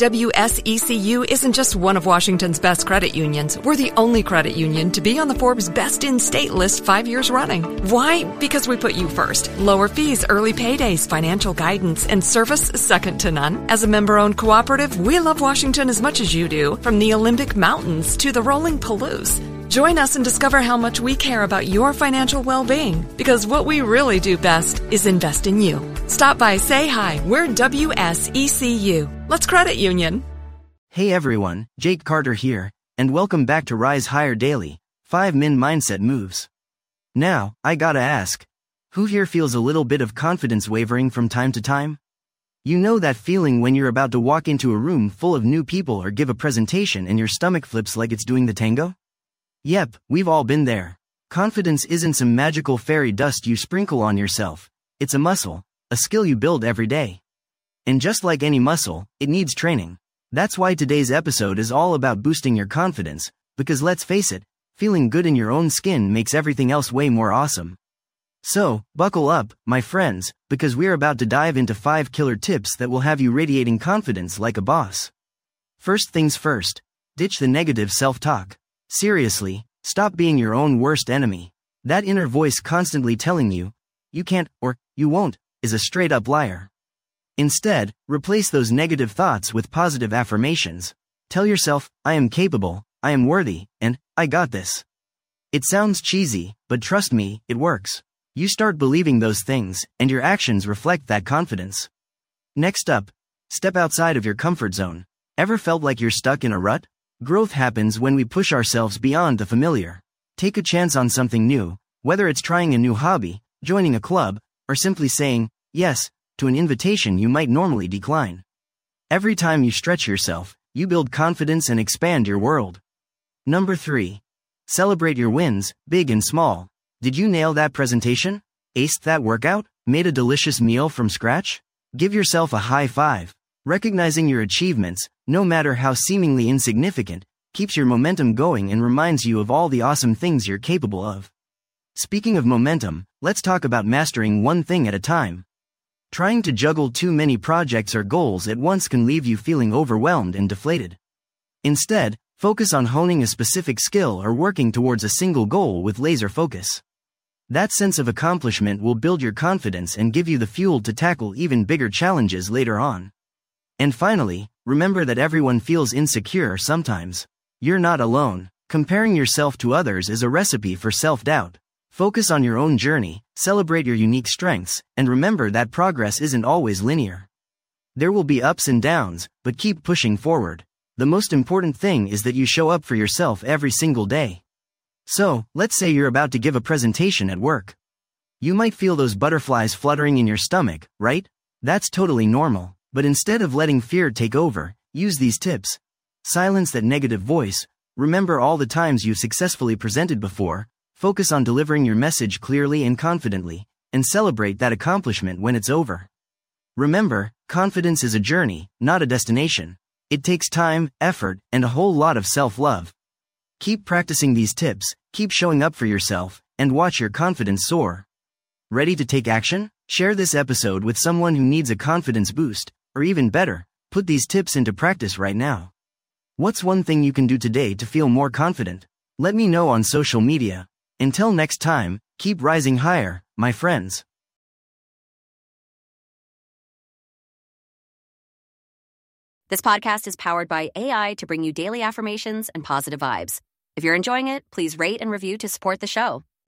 WSECU isn't just one of Washington's best credit unions. We're the only credit union to be on the Forbes Best in State list 5 years running. Why? Because we put you first. Lower fees, early paydays, financial guidance, and service second to none. As a member-owned cooperative, we love Washington as much as you do, from the Olympic Mountains to the rolling Palouse. Join us and discover how much we care about your financial well-being, because what we really do best is invest in you. Stop by, say hi. We're WSECU. Let's credit union. Hey everyone, Jake Carter here, and welcome back to Rise Higher Daily, 5 Min Mindset Moves. Now, I gotta ask, who here feels a little bit of confidence wavering from time to time? You know that feeling when you're about to walk into a room full of new people or give a presentation and your stomach flips like it's doing the tango? Yep, we've all been there. Confidence isn't some magical fairy dust you sprinkle on yourself. It's a muscle, a skill you build every day. And just like any muscle, it needs training. That's why today's episode is all about boosting your confidence, because let's face it, feeling good in your own skin makes everything else way more awesome. So, buckle up, my friends, because we're about to dive into 5 killer tips that will have you radiating confidence like a boss. First things first, ditch the negative self-talk. Seriously, stop being your own worst enemy. That inner voice constantly telling you, you can't or you won't, is a straight-up liar. Instead, replace those negative thoughts with positive affirmations. Tell yourself, I am capable, I am worthy, and I got this. It sounds cheesy, but trust me, it works. You start believing those things, and your actions reflect that confidence. Next up, step outside of your comfort zone. Ever felt like you're stuck in a rut? Growth happens when we push ourselves beyond the familiar. Take a chance on something new, whether it's trying a new hobby, joining a club, or simply saying yes to an invitation you might normally decline. Every time you stretch yourself, you build confidence and expand your world. Number 3. Celebrate your wins, big and small. Did you nail that presentation? Aced that workout? Made a delicious meal from scratch? Give yourself a high five. Recognizing your achievements, no matter how seemingly insignificant, keeps your momentum going and reminds you of all the awesome things you're capable of. Speaking of momentum, let's talk about mastering one thing at a time. Trying to juggle too many projects or goals at once can leave you feeling overwhelmed and deflated. Instead, focus on honing a specific skill or working towards a single goal with laser focus. That sense of accomplishment will build your confidence and give you the fuel to tackle even bigger challenges later on. And finally, remember that everyone feels insecure sometimes. You're not alone. Comparing yourself to others is a recipe for self-doubt. Focus on your own journey, celebrate your unique strengths, and remember that progress isn't always linear. There will be ups and downs, but keep pushing forward. The most important thing is that you show up for yourself every single day. So, let's say you're about to give a presentation at work. You might feel those butterflies fluttering in your stomach, right? That's totally normal. But instead of letting fear take over, use these tips. Silence that negative voice. Remember all the times you've successfully presented before. Focus on delivering your message clearly and confidently, and celebrate that accomplishment when it's over. Remember, confidence is a journey, not a destination. It takes time, effort, and a whole lot of self-love. Keep practicing these tips, keep showing up for yourself, and watch your confidence soar. Ready to take action? Share this episode with someone who needs a confidence boost. Or even better, put these tips into practice right now. What's one thing you can do today to feel more confident? Let me know on social media. Until next time, keep rising higher, my friends. This podcast is powered by AI to bring you daily affirmations and positive vibes. If you're enjoying it, please rate and review to support the show.